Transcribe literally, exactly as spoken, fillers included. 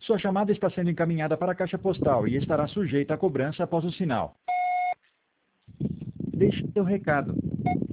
Sua chamada está sendo encaminhada para a caixa postal e estará sujeita a cobrança após o sinal. Deixe seu recado.